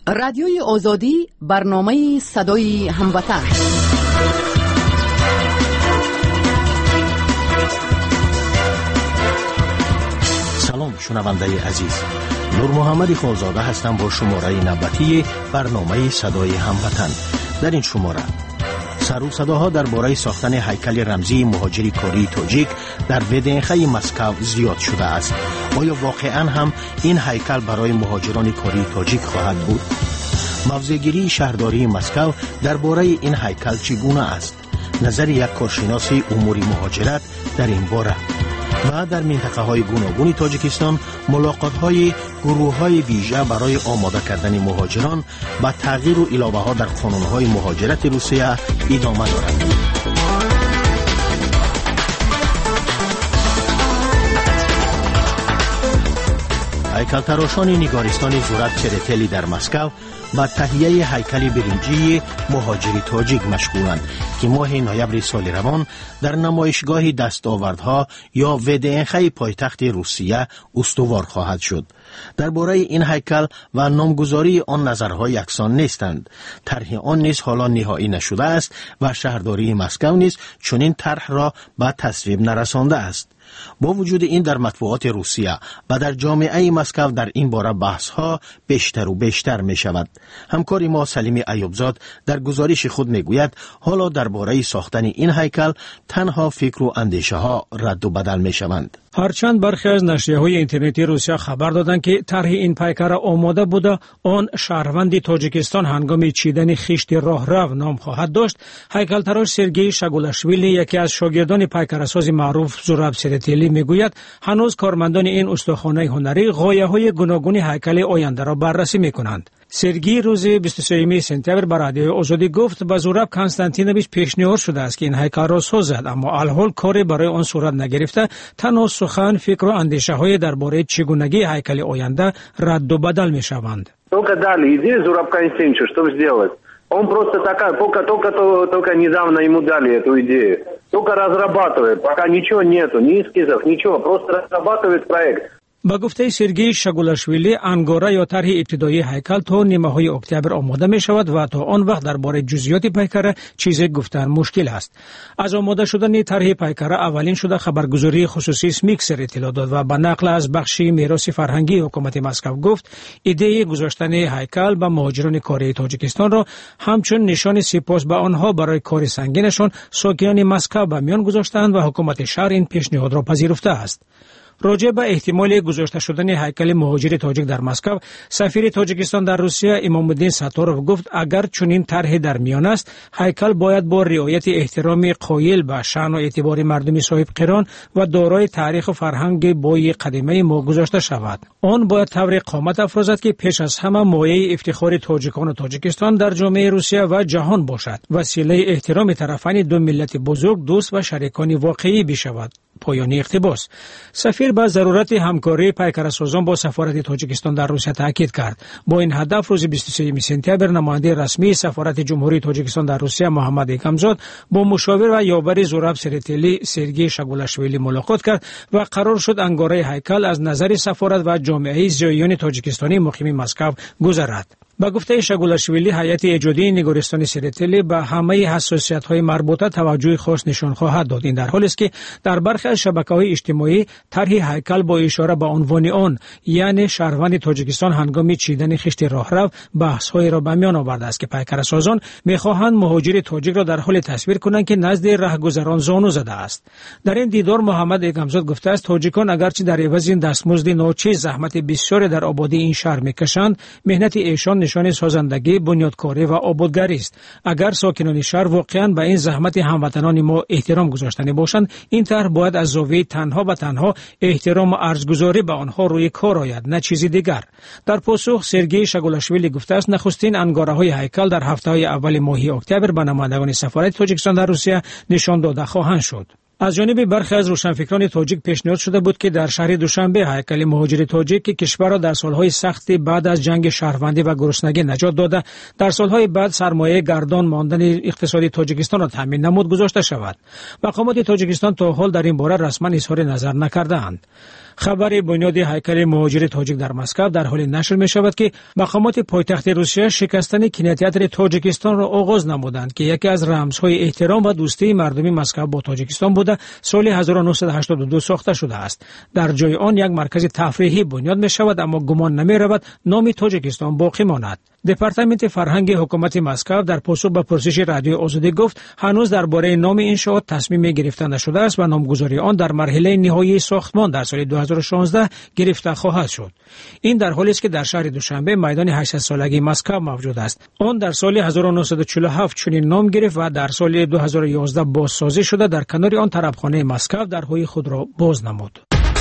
رادیوی آزادی برنامه صدای هموطن. سلام شنونده عزیز، نور محمد خالزاده هستم با شماره نوبتی برنامه صدای هموطن. در این شماره سر و صداها درباره ساختن هیکل رمزی مهاجری کاری تاجیک در ودینخه مسکو زیاد شده است. آیا واقعا هم این هیکل برای مهاجران کاری تاجیک خواهد بود؟ موضع‌گیری شهرداری مسکو درباره این هیکل چگونه است؟ نظر یک کارشناس امور مهاجرت در این باره. و در منطقه های گوناگون تاجیکستان ملاقات های گروه های ویژه برای آماده کردن مهاجران با تغییر و علاوه ها در قانون های مهاجرت روسیه ادامه دارد. هیکل‌تراشان نگارستان زورت چرتلی در مسکو با تهیه هیکل برنجی مهاجری تاجیک مشغولند که ماه نوامبر سال روان در نمایشگاه دستاوردها یا ودینخه پایتخت روسیه استوار خواهد شد. درباره این هیکل و نامگذاری آن نظرها یکسان نیستند. طرح آن نیز حالا نهایی نشده است و شهرداری مسکو نیز چنین طرح را به تصویب نرسانده است. با وجود این در مطبوعات روسیه و در جامعه مسکو در این باره بحث ها بیشتر و بیشتر می شود. همکار ما سلیم ایوبزاد در گزارش خود می گوید حالا درباره ساختن این هیکل تنها فکر و اندیشه ها رد و بدل می شوند. هرچند برخی از نشریه‌های اینترنتی روسیه خبر دادند که طرح این پیکر آماده بوده، آن شهروند تاجیکستان هنگام چیدن خشت راهرو نام خواهد داشت. هیکل‌تراش سرگئی شاگولاشویلی، یکی از شاگردان پیکرساز معروف زوراب سرتلی، میگوید هنوز کارمندان این استخوان‌های هنری غایه‌های گوناگون هیکل آینده را بررسی می‌کنند. سرگئی روز 23 سپتامبر به رادیوی آزادی گفت به زوراب کنستانتینوویچ پیشنهاد شده است که این هیکل را سازد، اما الحال کاری برای آن صورت نگرفته. تنها سخن، فکر و اندیشه‌های درباره چگونگی هیکل آینده رد و بدل می‌شوند. Только дали идею Зурабу Константиновичу, что сделать. Он просто такая, только недавно ему дали эту идею. Только разрабатывает, пока ничего нету, ни эскизов, ничего, просто разрабатывает проект. با گفته سرگئی شاگولاشویلی، انگاره یا طرح ابتدایی هیکل تا نیمه‌های اکتبر آماده می شود و تا آن وقت درباره جزئیات پیکره چیزی گفتن مشکل است. از آماده شدن طرح پیکره اولین شده خبرگزاری خصوصی سمیکسر اطلاع داد و به نقل از بخش میراث فرهنگی حکومت مسکو گفت ایده گذاشتن هیکل به مهاجران کاری تاجیکستان را همچون نشان سپاس به آنها برای کار سنگینشان ساکنان مسکو به میان گذاشتند و حکومت شهر این پیشنهاد را پذیرفته است. راجع به احتمال گذاشته شدن هیکل مهاجر تاجیک در مسکو، سفیر تاجیکستان در روسیه امام الدین ستاروف گفت اگر چنین طرحی در میان است، هیکل باید با رعایت احترام قائل به شأن و اعتبار مردم صاحب قران و دارای تاریخ و فرهنگ بوی قدیمی ما گذاشته شود. آن باید طور قامت افرازد که پیش از همه مایه افتخار تاجیکان و تاجیکستان در جامعه روسیه و جهان باشد، وسیله احترام طرفین دو ملت بزرگ، دوست و شریکان واقعی بشود. پایان اقتباس. سفیر به ضرورت همکاری پیکرسازان با سفارت تاجیکستان در روسیه تاکید کرد. با این هدف روز 23 سپتامبر نماینده رسمی سفارت جمهوری تاجیکستان در روسیه محمد اکمزاد با مشاور و یاور زوراب سرتلی سرگئی شاگولاشویلی ملاقات کرد و قرار شد انگاره هیکل از نظر سفارت و جامعه زاییان تاجیکستانی مقیم مسکو گذرد. با گفته شاگولاشویلی، هیئت ایجادی نگارستان سرتلی به همه حساسیت‌های مربوطه توجه خاص نشان خواهد داد. این در حالی است که در برخی از شبکه‌های اجتماعی طرح هیکل با اشاره به عنوان آن، یعنی شهروند تاجیکستان هنگام چیدن خشت راهرو، بحث‌های را به میان آورده است که پیکرسازان می‌خواهند مهاجر تاجیک را در حال تصویر کنند که نزد رهگذران زانو زده است. در این دیدار محمد اکمزاد گفته است تاجیکان اگرچه در عوض دستمزد ناچیز زحمت بسیاری در آبادی این شهر می‌کشند، مهنت ایشان نشان سازندگی، بنیادکاری و آبادگری است. اگر ساکنان شهر واقعاً به این زحمت هموطنان ما احترام گذاشتنی باشند، این طرح باید از زاویه تنها و تنها احترام و ارزگذاری به آنها روی کار آید، نه چیزی دیگر. در پاسخ سرگئی شاگولاشویلی گفته است نخستین انگاره‌های هیکل در هفته‌های اول ماه اکتبر به نمایندگان سفارت تاجیکستان در روسیه نشان داده خواهند شد. از جانب برخی از روشنفکران تاجیک پیشنهاد شده بود که در شهر دوشنبه هیکل مهاجر تاجیک که کشور را در سالهای سخت بعد از جنگ شهروندی و گرسنگی نجات داده، در سالهای بعد سرمایه گردان ماندن اقتصادی تاجیکستان را تامین نمود گذاشته شود. مقامات تاجیکستان تا حال در این باره رسما اظهار نظر نکرده‌اند. خبر بنیاد هیکل مهاجر تاجیک در مسکو در حال نشر می شود که مقامات پایتخت روسیه شکستن کینوتئاتر تاجیکستان را آغاز نمودند که یکی از رمزهای احترام و دوستی مردمی مسکو با تاجیکستان بوده سال 1982 ساخته شده است. در جای آن یک مرکز تفریحی بنیاد می شود، اما گمان نمی رود نام تاجیکستان باقی ماند. دپارتمنت فرهنگ حکومت مسکو در پاسخ به پرسش رادیو آزادی گفت هنوز درباره نام انشاءات تصمیم گرفته نشده است و نامگذاری آن در مرحله نهایی ساختمان در سال 2016 گرفته خواهد شد. این در حالی است که در شهر دوشنبه میدان 800 سالگی مسکو موجود است. آن در سال 1947 چنین نام گرفت و در سال 2011 بازسازی شده. در کنار آن طربخانه مسکو درهای خود را باز نمود.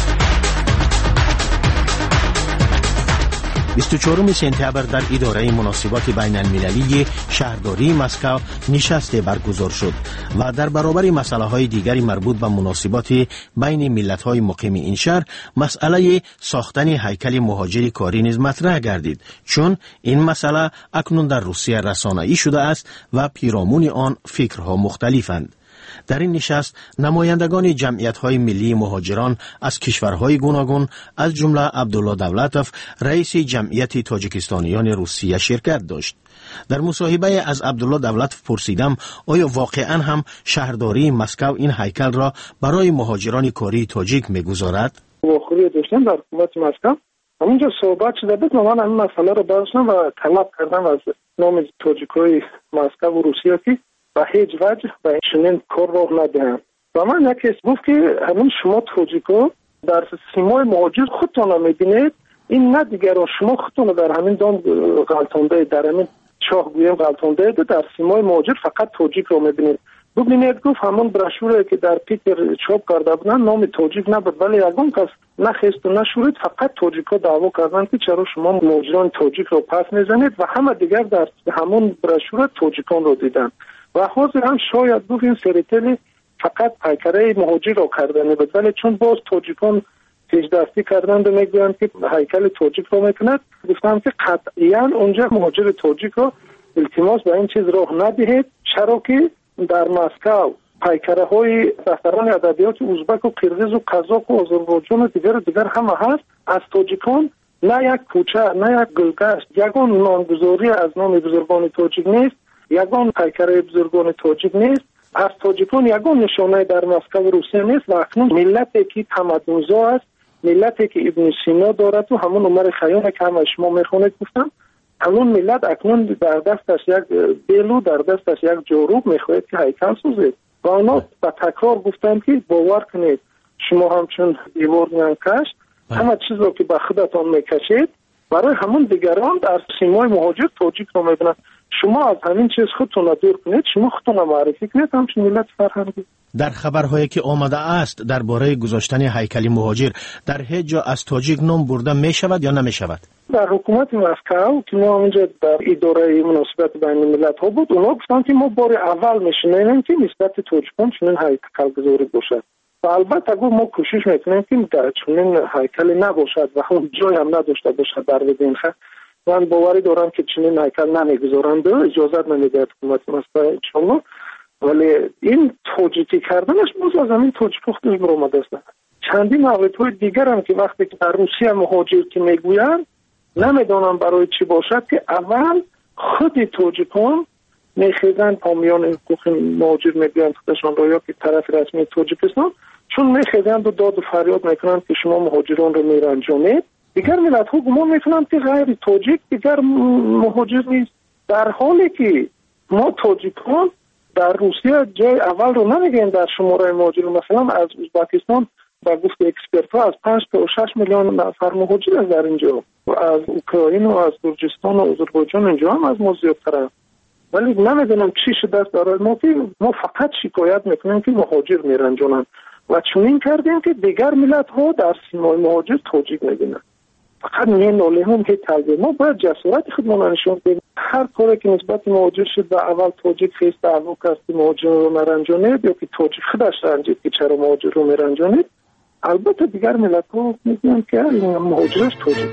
24 سپتامبر در اداره مناسبات بین المللی شهرداری مسکو نشست برگزار شد و در برابر مسائل های دیگری مربوط به مناسبات بین ملت های مقیم این شهر مسئله ساختن هیکل مهاجر کاری نیز مطرح گردید، چون این مسئله اکنون در روسیه رسانه‌ای شده است و پیرامون آن فکرها مختلفند. در این نشست نمایندگان جمعیت‌های ملی مهاجران از کشورهای گوناگون از جمله عبدالله دولتوف رئیس جمعیت تاجیکستانیان روسیه شرکت داشت. در مصاحبه از عبدالله دولتوف پرسیدم آیا واقعا هم شهرداری مسکو این هیکل را برای مهاجران کاری تاجیک می‌گذارد؟ واقعی داشتم در حکومت مسکو همونجا صحبت شده بود. من این مسئله را برداشتم و طلب کردم از نام تاجیک‌های مسکو و روسیه که به هیچ وجه به چنین کار راه ندهند. و من یکی گفت که همین شما تاجیک‌ها در سیمای مهاجر خودتان می‌بینید، این نه دیگران، شما خودتان در همین دام غلطانده، در همین چاه گویم غلطانده، در سیمای مهاجر فقط تاجیک را می‌بینید. ببینید گفت همون براشوری که در پیپر چاپ کرده بودن نام تاجیک نبود، ولی یگان کس نخست و نشورید فقط تاجیک‌ها دعوا کردند که چرا شما مهاجران تاجیک را پس می‌زنید و همه دیگر در همون براشور تاجیکان را دیدند. و حاضر هم شاید گفت این سریتلی فقط پیکره مهاجر را کردن بود، ولی چون باز تاجیکان پیش دستی کردند و میگویند که هیکل تاجیک را میکند، گفتم که قطعا اونجا مهاجر تاجیک را التماس به این چیز راه ندهید، چرا که در مسکو پیکره های دفتران ادبیات ازبک و قرغیز و قزاق و آذربایجان و دیگر همه هست. از تاجیکان نه یک کوچه نه یک گلگشت یگان نامگذاری از نام بزرگان تاجیک نیست، یگان پیکره بزرگان تاجیک نیست. از تاجیکان یگان نشانه در مسکو روسیه نیست و اکنون ملتی که تمدن‌زا است، ملتی که ابن سینا دارد و همون عمر خیام که همه شما میخونید گفتم، همون ملت اکنون در دستش یک بیلو، در دستش یک جاروب میخواهد که هیکل سازید و اونا به تکرار گفتن که باور کنید شما همچون دیوار میانکش همه چیز رو که به خودتان میکشید برای همون دیگران در سیمای مهاجر تاجیک رو میبینند. شما از همین چیز خودتون رو دور کنید، شما خودتون رو معرفی کنید همچون ملت فرهنگی. در خبرهایی که آمده است درباره گذاشتن هیکل مهاجر در هیچ جا از تاجیک نام برده می شود یا نمی شود؟ در حکومت مسکو که ما اونجا در اداره مناسبات بین ملت ها بود، اونا گفتن که ما بار اول میشنیم که نسبت تاجیکان چنین هیکل گذاری باشد و البته ما کوشش میکنیم که در چنین هیکلی نباشد و اون جای هم نداشته باشد در بدین خط. من باوری دارم که چنین هیکل نمیگذارند و اجازت نمیده حکومت مسکو انشالله، ولی این تاجیکی کردنش باز از همین تاجیک خودش برآمده است. چندین موردهای دیگر هم که وقتی که در روسیه مهاجر که میگویند نمیدونم برای چی باشد که اول خود تاجیکان میخیزند پامیان حقوق مهاجر میگویند خودشان را یا که طرف رسمی تاجیکستان، چون میخیزند و داد و فریاد میکنند که شما مهاجران رو میرنجانید، دیگر ملت ها گمان میکنند که غیر تاجیک دیگر مهاجر نیست، در حالی که ما تاجیکان در روسیه جای اول رو نمیگیم در شماره مهاجر. مثلا از ازبکستان با گفت اکسپرت ها از 5 تا 6 میلیون نفر مهاجر از در اینجا و از اوکراین و از گرجستان و آذربایجان اینجا هم از ما زیادتره، ولی نمیدونم چی شده است برای ما که ما فقط شکایت میکنیم که مهاجر میرنجونن و چنین کردیم که دیگر ملت ها در سیمای مهاجر تاجیک میبینن. فقط ناله هم که طلبه ما باید جسارت خودمان نشون بدیم. هر کاری که نسبت مهاجر شد و اول تاجیک خیست دعوا کرد که مهاجر رو مرنجانید یا که تاجیک خودش رنجید که چرا مهاجر رو مرنجانید، البته دیگر ملت ها میگن که این مهاجرش تاجیک.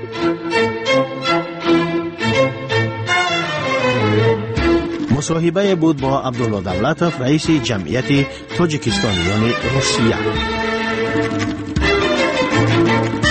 مصاحبه بود با عبدالله دولتوف رئیس جمعیت تاجیکستانیان روسیه.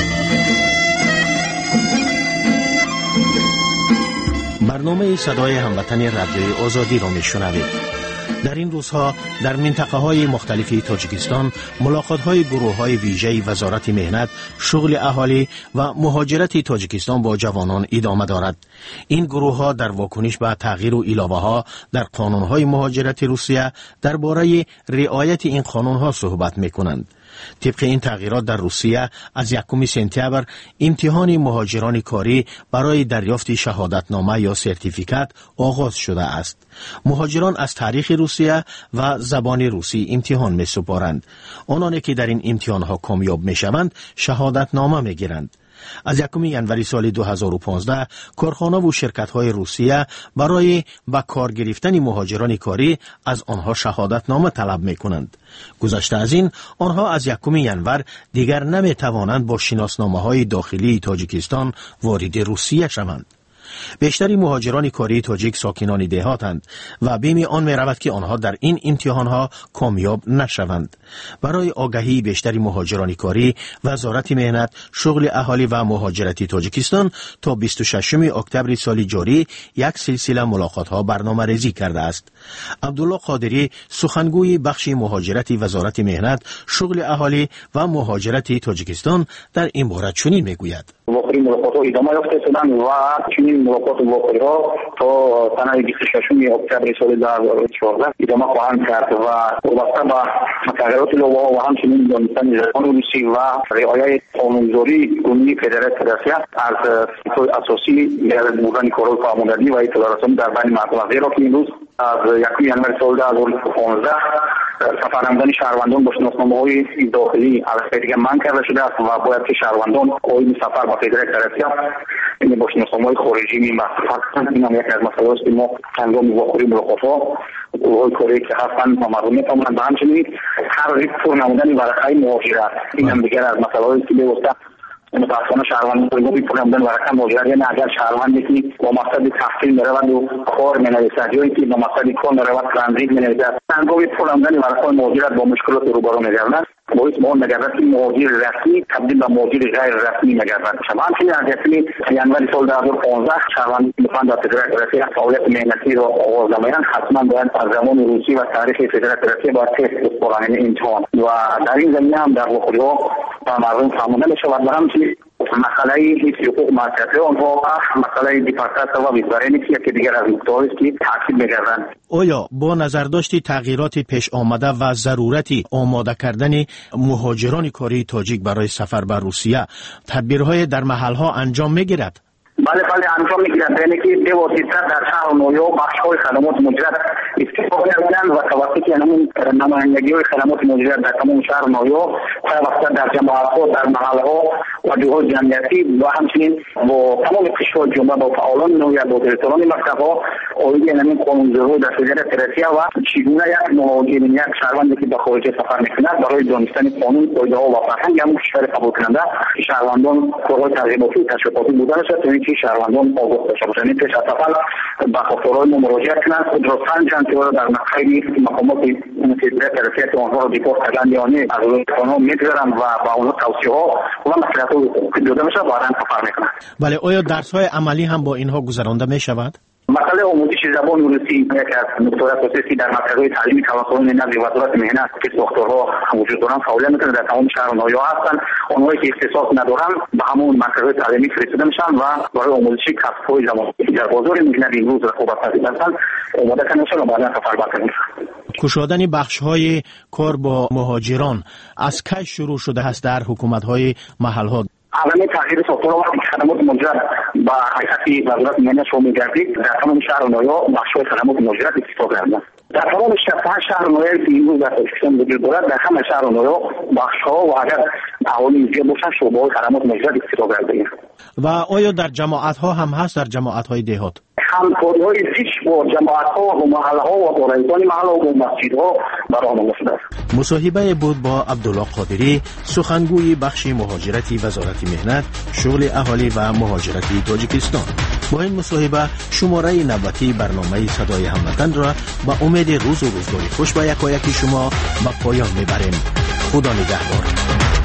برنامه صدای هموطن رادیوی آزادی را میشنوید. در این روزها در منطقه‌های مختلف تاجیکستان ملاقات‌های گروه‌های ویژه وزارت مهنت، شغل اهالی و مهاجرت تاجیکستان با جوانان ادامه دارد. این گروه‌ها در واکنش به تغییر و علاوه‌ها در قانون‌های مهاجرت روسیه درباره رعایت این قانون‌ها صحبت می‌کنند. طبق این تغییرات در روسیه از 1 سپتامبر امتحان مهاجران کاری برای دریافت شهادتنامه یا سرتیفیکات آغاز شده است. مهاجران از تاریخ روسیه و زبان روسی امتحان می سپارند. آنانی که در این امتحانها کامیاب می شوند شهادتنامه می گیرند. از 1 ژانویه سال 2015 کارخانه و شرکت‌های روسیه برای به کار گرفتن مهاجران کاری از آنها شهادتنامه طلب می‌کنند. گذشته از این آنها از 1 ژانویه دیگر نمی‌توانند با شناسنامه‌های داخلی تاجیکستان وارد روسیه شوند. بیشتری مهاجران کاری تاجیک ساکنان دهاتند و بیم آن می رود که آنها در این امتحانها کامیاب نشوند. برای آگاهی بیشتری مهاجران کاری وزارت مهنت، شغل اهالی و مهاجرت تاجیکستان تا 26 اکتبر سال جاری یک سلسله ملاقات‌ها برنامه‌ریزی کرده است. عبدالله قادری سخنگوی بخش مهاجرت وزارت مهنت، شغل اهالی و مهاجرت تاجیکستان در این باره چنین میگوید: واقعی ملاقات‌ها ادامه یافته شدند و چنین ملاقات واقعی‌ها تا سال 26 اکتبر سال 2014 ادامه خواهند کرد و وابسته به تغییرات لوائح و همچنین دانستن زبان روسی و رعایت قانونگذاری عمومی فدراسیون از اساسی بودن کارهای فرماندهی و اطلاع رسانی در بین مردم، زیرا که امروز از 1 ژانویه سال 2015 سفرنامه‌های شهروندان با شناسنامه‌های داخلی از دیگر منع کرده شده است و باید که شهروندان قایم سفر با فدراسیون این با شناسنامه‌های خارجی می‌مصرف کنند. این هم یک از مسائلی است که ما هنگام واقعی ملاقات‌ها گروه‌های کاری که هستند و مردم می‌توانند به همچنین هر ریز پر نمودن ورقه‌های مهاجرت، این هم دیگر از مسائلی است که به متاسفانه شهروندان بی پول بودن ورقه مهاجرت، یعنی اگر شهروندی که با مقصد تحصیل می‌رود و کار می‌نویسد یا اینکه با مقصد کار می‌رود ترانزیت می‌نویسد، هنگام پول بودن ورقه مهاجرت با مشکلات روبرو می‌گردد. باعث به اون نگرد که مهاجر رسمی تبدیل به مهاجر غیر رسمی نگرد شد. همچنین از 1 ژانویه سال 2015 شهروندان می‌خواهند در فدراسیون فعالیت مهنتی را آغاز نمایند، حتما باید از زبان روسی و تاریخ فدراسیون باید تست بسپارند امتحان و در این زمینه هم در واقعی‌ها مردم فهمانده می‌شود و همچنین مسئله حقوق معاشرتی آنها مسئله دیپارتمنت و وزارت که دیگر از نکته‌ای است که تاکید می‌گردند. آیا با نظرداشت تغییرات پیش آمده و ضرورت آماده کردن مهاجران کاری تاجیک برای سفر به روسیه تدبیرهای در محلها انجام می‌گیرد؟ بله انجام می‌گیرد، یعنی که به واسطه در شهر نویا بخش‌های خدمات مهاجرت استفاده می‌کنند و توسط نمایندگی‌های خدمات مهاجرت در تمام شهر نویا توسط در جماعت‌ها در محل‌ها و جاهای جمعیتی و همچنین با تمام قشرهای جامعه با فعالان نویا با دیرکتوران مکتب‌ها آیین همین قانون‌گذاری در فدراسیون و چگونه یک مهاجر یک شهروندی که به خارج سفر می‌کند برای دانستن قانون، قاعده‌ها و فرهنگ همون کشور قبول کننده شهروندان کارهای ترغیباتی و تشویقاتی بودن شد که شهروندان آگاه باشند. یعنی پیش از سفر به خاطرهای ما مراجعه کنند، خود را سنجند که در مقامی مقامات فدراسیون که آنها را دیپورت کردند یا نه از آنها می‌گذرند و با آنها توصیه‌ها و مصلحت‌های حقوقی داده می‌شود و بعداً سفر می‌کنند. بله، آیا درس‌های عملی هم با اینها گذرانده می‌شود؟ مسئله آموزش زبان روسی یک از نکات اساسی در مکاتب تعلیمی توسط نظام وزارت مهنت که ساختارها وجود دارند فعالیت می‌کنند در تمام شهر نویا هستند. آنهایی که اختصاص ندارند به همون مکاتب تعلیمی فرستاده میشن و برای آموزش کسب‌های زبان در بازار مهنت امروز رقابت پذیر هستند آماده کنده میشن و بعدا سفر برکنده میشن. کشادن بخش‌های کار با مهاجران از کی شروع شده است در حکومت‌های محل‌ها؟ عالمی تغییر ساختار و خدمات مهاجرت با حیثیت وزارت مهنت شامل گردید در تمام شهر نویا بخش‌های خدمات مهاجرت استفاده کردند. در تمام شهر نویا که امروز در تاجیکستان وجود دارد در همه شهر نویا بخش‌ها و اگر اهالی زیاد باشند شعبه‌های خدمات مهاجرت استفاده کردند. و آیا در جماعت‌ها هم هست، در جماعت‌های دهات؟ همکاری‌های زیش با جماعت‌ها و محله‌ها و با رئیسان محله و با مسجدها برآورده شده است. مصاحبه بود با عبدالله قادری، سخنگوی بخش مهاجرتی وزارت مهنت، شغل اهالی و مهاجرتی تاجیکستان. با این مصاحبه شماره نوبتی برنامه صدای هموطن را با امید روز و روزگاری خوش به یکایک شما به پایان میبریم. خدا نگهدار.